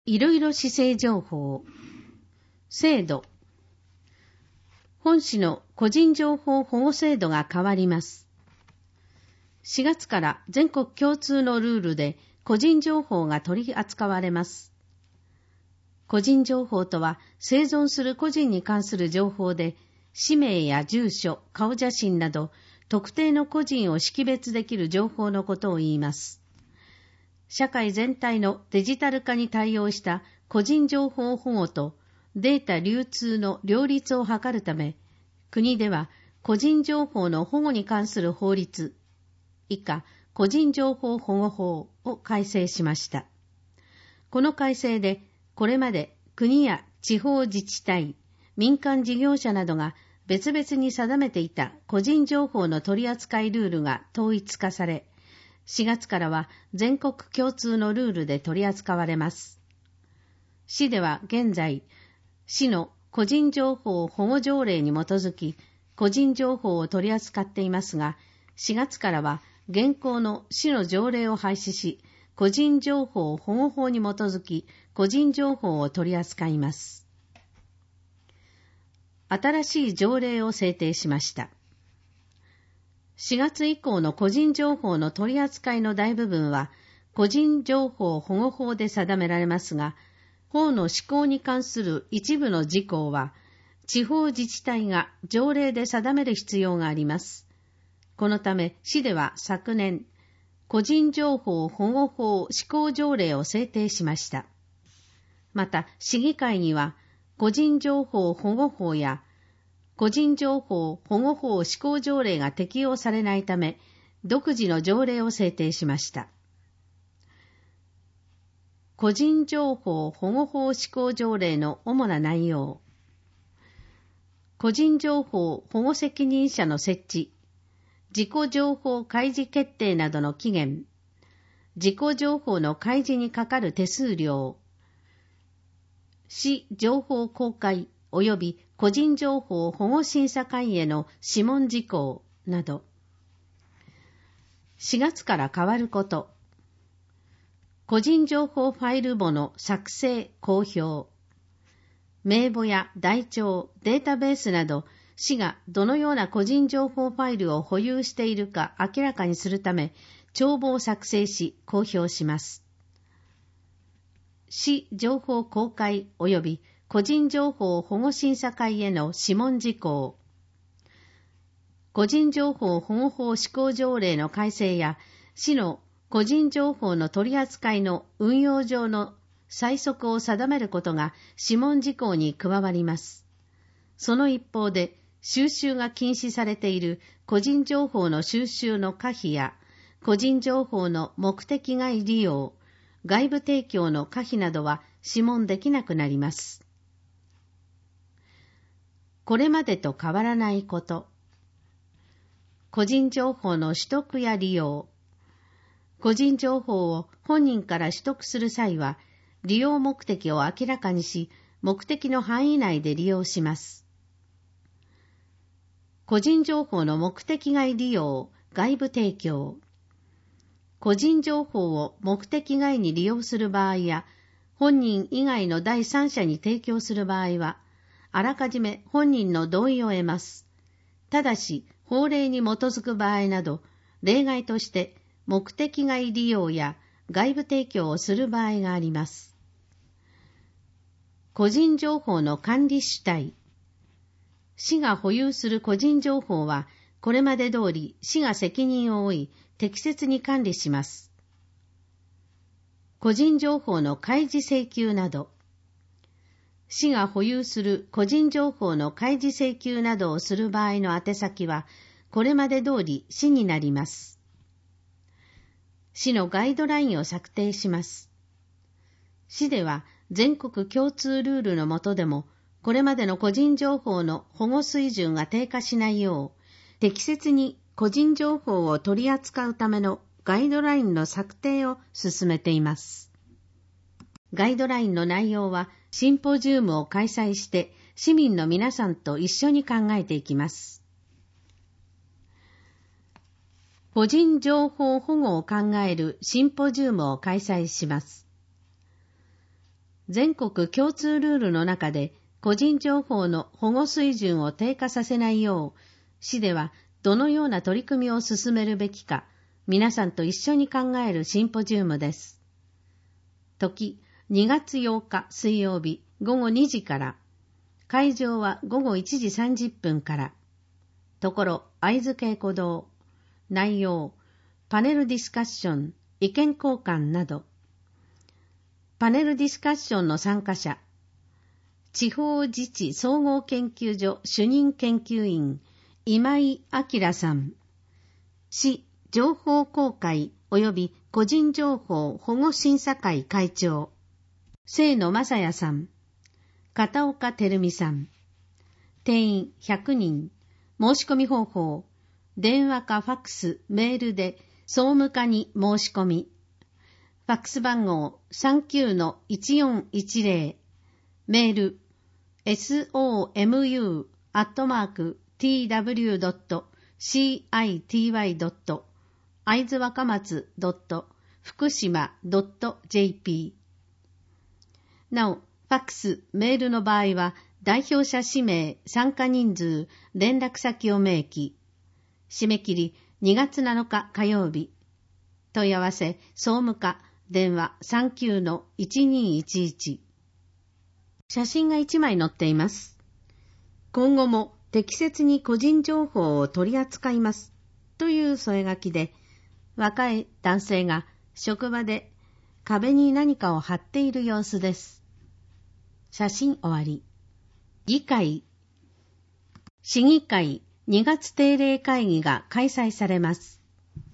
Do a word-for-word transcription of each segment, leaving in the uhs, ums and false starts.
いろいろ市政情報。制度。本市の個人情報保護制度が変わります。しがつから全国共通のルールで個人情報が取り扱われます。個人情報とは生存する個人に関する情報で、氏名や住所、顔写真など特定の個人を識別できる情報のことを言います。社会全体のデジタル化に対応した個人情報保護とデータ流通の両立を図るため、国では個人情報の保護に関する法律、以下個人情報保護法を改正しました。この改正で、これまで国や地方自治体、民間事業者などが別々に定めていた個人情報の取扱いルールが統一化され、しがつからは全国共通のルールで取り扱われます。市では現在、市の個人情報保護条例に基づき、個人情報を取り扱っていますが、しがつからは現行の市の条例を廃止し、個人情報保護法に基づき、個人情報を取り扱います。新しい条例を制定しました。しがつ以降の個人情報の取り扱いの大部分は、個人情報保護法で定められますが、法の施行に関する一部の事項は、地方自治体が条例で定める必要があります。このため、市では昨年、個人情報保護法施行条例を制定しました。また、市議会には、個人情報保護法や、個人情報保護法施行条例が適用されないため、独自の条例を制定しました。個人情報保護法施行条例の主な内容。個人情報保護責任者の設置、自己情報開示決定などの期限、自己情報の開示にかかる手数料、市情報公開及び個人情報保護審査会への諮問事項など、しがつから変わること、個人情報ファイル簿の作成・公表、名簿や台帳、データベースなど、市がどのような個人情報ファイルを保有しているか明らかにするため、帳簿を作成し公表します。市情報公開及び個人情報保護審査会への諮問事項、個人情報保護法施行条例の改正や市の個人情報の取り扱いの運用上の細則を定めることが諮問事項に加わります。その一方で、収集が禁止されている個人情報の収集の可否や、個人情報の目的外利用、外部提供の可否などは諮問できなくなります。これまでと変わらないこと。個人情報の取得や利用。個人情報を本人から取得する際は、利用目的を明らかにし、目的の範囲内で利用します。個人情報の目的外利用、外部提供。個人情報を目的外に利用する場合や、本人以外の第三者に提供する場合は、あらかじめ本人の同意を得ます。ただし、法令に基づく場合など、例外として目的外利用や外部提供をする場合があります。個人情報の管理主体。市が保有する個人情報は、これまで通り市が責任を負い、適切に管理します。個人情報の開示請求など。市が保有する個人情報の開示請求などをする場合の宛先は、これまで通り市になります。市のガイドラインを策定します。市では全国共通ルールの下でも、これまでの個人情報の保護水準が低下しないよう、適切に個人情報を取り扱うためのガイドラインの策定を進めています。ガイドラインの内容はシンポジウムを開催して市民の皆さんと一緒に考えていきます。個人情報保護を考えるシンポジウムを開催します。 全国共通ルールの中で個人情報の保護水準を低下させないよう、市ではどのような取り組みを進めるべきか、皆さんと一緒に考えるシンポジウムです。時、にがつようか水曜日ごごにじから、会場はごごいちじさんじゅっぷんから、ところ会津稽古堂、内容、パネルディスカッション、意見交換など、パネルディスカッションの参加者、地方自治総合研究所主任研究員、今井明さん、市情報公開及び個人情報保護審査会会長、清野正也さん、片岡照美さん、定員ひゃくにん、申し込み方法、電話かファックス、メールで総務課に申し込み、ファックス番号 さんきゅうのいちよんいちぜろ、メール エスオーエムユー アットマーク ティーダブリュー ドット シーアイティーワイ ドット 会津若松 ドット 福島 ドット ジェーピー。 なお、ファックス、メールの場合は代表者氏名、参加人数、連絡先を明記。締め切りにがつなのか火曜日。問い合わせ、総務課、電話 さんきゅうのいちにいちいち。写真がいちまい載っています。今後も適切に個人情報を取り扱いますという添え書きで、若い男性が職場で壁に何かを貼っている様子です。写真終わり。議会、市議会にがつ定例会議が開催されます。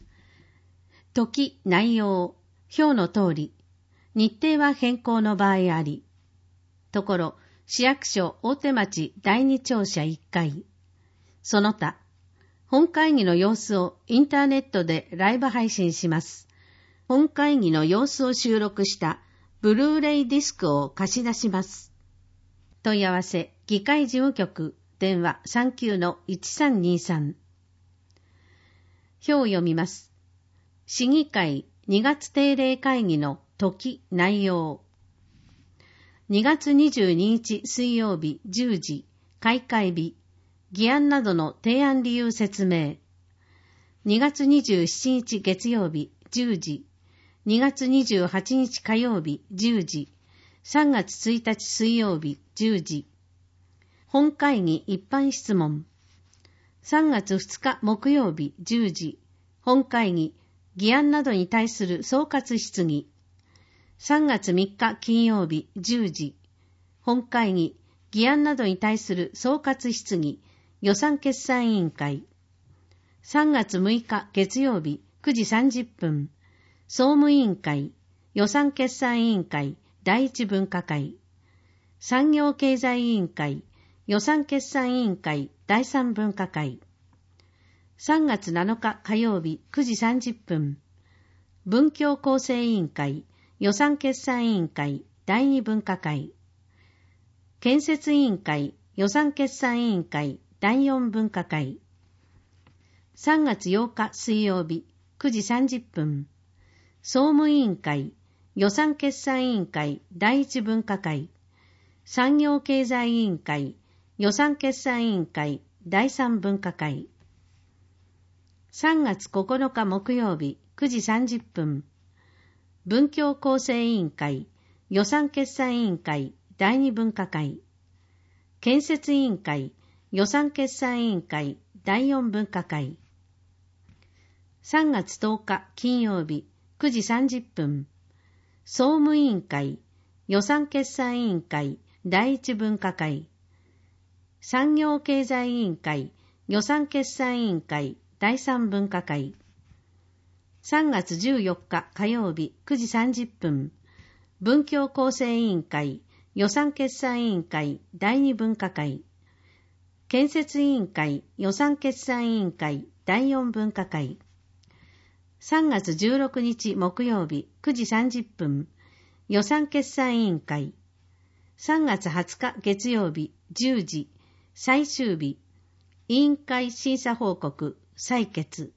時、内容、表の通り、日程は変更の場合あり、ところ、市役所大手町だいに庁舎いっかい、その他、本会議の様子をインターネットでライブ配信します。本会議の様子を収録したブルーレイディスクを貸し出します。問い合わせ、議会事務局、電話 さんきゅうのいちさんにさん。表を読みます。市議会にがつ定例会議の時、内容。にがつにじゅうににち水曜日じゅうじ、開会日、議案などの提案理由説明。にがつにじゅうしちにち月曜日じゅうじ、にがつにじゅうはちにち火曜日じゅうじ、さんがつついたち水曜日じゅうじ。本会議一般質問。さんがつふつか木曜日じゅうじ、本会議、議案などに対する総括質疑。さんがつみっか金曜日じゅうじ、本会議、議案などに対する総括質疑、予算決算委員会。さんがつむいか月曜日くじさんじゅっぷん、総務委員会、予算決算委員会第一分科会。産業経済委員会、予算決算委員会第三分科会。さんがつなのか火曜日くじさんじゅっぷん、文教構成委員会、予算決算委員会第二分科会。建設委員会、予算決算委員会第四分科会。さんがつようか水曜日くじさんじゅっぷん、総務委員会、予算決算委員会第一分科会。産業経済委員会、予算決算委員会第三分科会。さんがつここのか木曜日くじさんじゅっぷん、文教構成委員会、予算決算委員会第二分科会。建設委員会、予算決算委員会第四分科会。さんがつとおか金曜日くじさんじゅっぷん、総務委員会、予算決算委員会第一分科会。産業経済委員会、予算決算委員会第三分科会。さんがつじゅうよっか火曜日くじさんじゅっぷん、文教構成委員会、予算決算委員会第二分科会。建設委員会、予算決算委員会第四分科会。さんがつじゅうろくにち木曜日くじさんじゅっぷん、予算決算委員会。さんがつはつか月曜日じゅうじ、最終日、委員会審査報告、採決。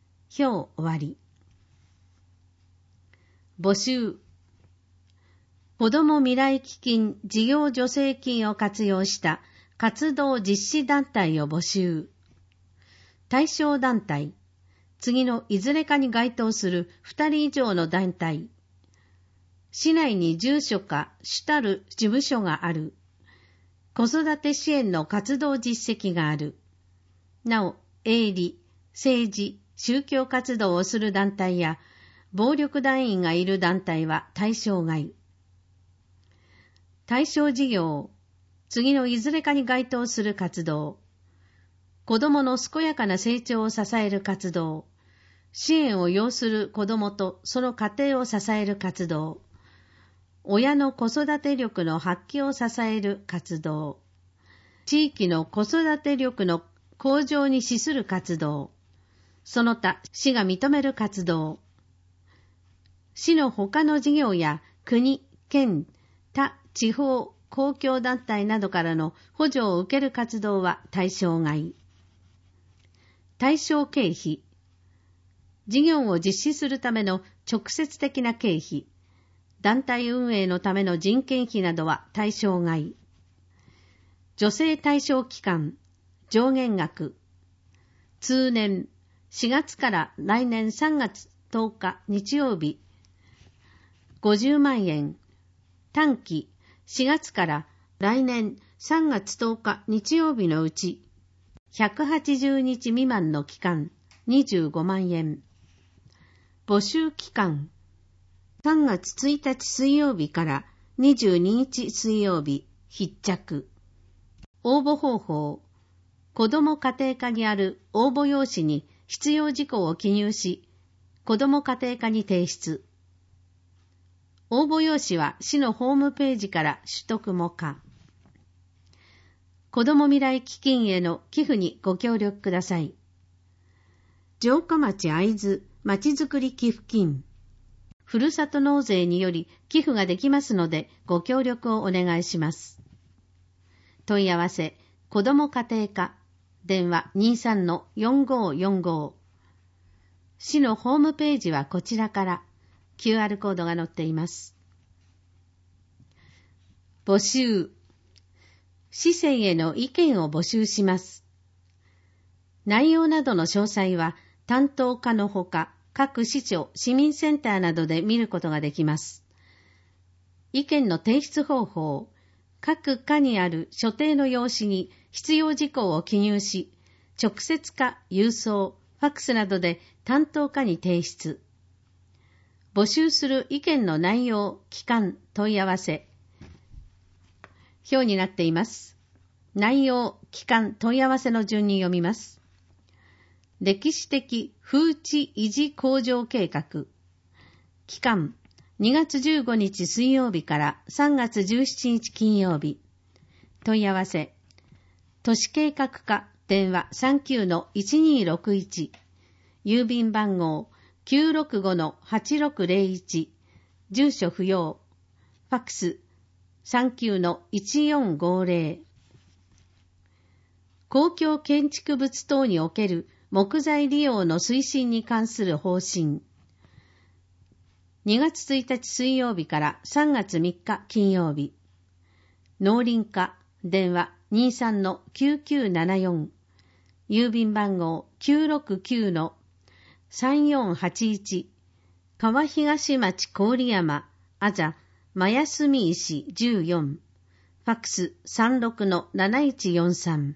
表終わり。募集。 子ども未来基金事業助成金を活用した活動実施団体を募集。対象団体、次のいずれかに該当するふたり以上の団体。市内に住所か主たる事務所がある。子育て支援の活動実績がある。なお、営利、政治、宗教活動をする団体や暴力団員がいる団体は対象外。対象事業、次のいずれかに該当する活動。子どもの健やかな成長を支える活動。支援を要する子どもとその家庭を支える活動。親の子育て力の発揮を支える活動。地域の子育て力の向上に資する活動。その他、市が認める活動。市の他の事業や国、県、他地方、公共団体などからの補助を受ける活動は対象外。対象経費。事業を実施するための直接的な経費。団体運営のための人件費などは対象外。助成対象期間、上限額。通年、しがつから来年さんがつとおか日曜日、ごじゅうまんえん。短期、しがつから来年さんがつとおか日曜日のうち、ひゃくはちじゅうにち未満の期間、にじゅうごまんえん。募集期間、さんがつついたち水曜日からにじゅうににち水曜日、必着。応募方法、子ども家庭課にある応募用紙に必要事項を記入し、子ども家庭課に提出。応募用紙は市のホームページから取得も可。子ども未来基金への寄付にご協力ください。城下町会津まちづくり寄付金。ふるさと納税により寄付ができますのでご協力をお願いします。問い合わせ、子ども家庭課、電話 にじゅうさんのよんごーよんごー。市のホームページはこちらから キューアール コードが載っています。募集。市政への意見を募集します。内容などの詳細は担当課のほか、各市町、市民センターなどで見ることができます。意見の提出方法。各課にある所定の用紙に必要事項を記入し、直接か郵送、ファックスなどで担当課に提出。募集する意見の内容、期間、問い合わせ。表になっています。内容、期間、問い合わせの順に読みます。歴史的風致維持向上計画。期間、にがつじゅうごにち水曜日からさんがつじゅうしちにち金曜日。問い合わせ。都市計画課電話 さんきゅうのいちにーろくいち。郵便番号 きゅうろくごのはちろくぜろいち。住所不要。ファックス さんきゅうのいちよんごぜろ。公共建築物等における木材利用の推進に関する方針。にがつついたち水曜日からさんがつみっか金曜日。農林課電話 にじゅうさんのきゅうきゅうななよん。郵便番号 きゅうろくきゅうのさんよんはちいち。川東町郡山あざ真安見石じゅうよん。ファックス さんろくのなないちよんさん。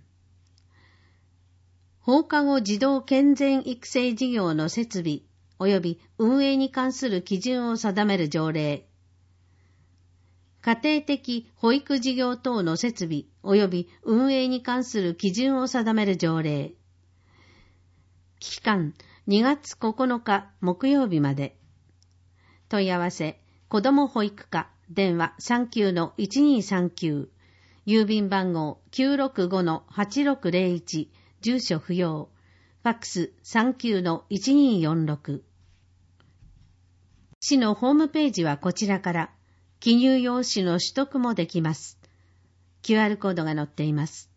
放課後児童健全育成事業の設備及び運営に関する基準を定める条例。家庭的保育事業等の設備及び運営に関する基準を定める条例。期間にがつここのか木曜日まで。問い合わせ、子ども保育課電話 さんきゅうのいちにーさんきゅう。郵便番号 きゅうろくごのはちろくぜろいち。住所不要。ファックス さんきゅうのいちにーよんろく。市のホームページはこちらから記入用紙の取得もできます。キューアール コードが載っています。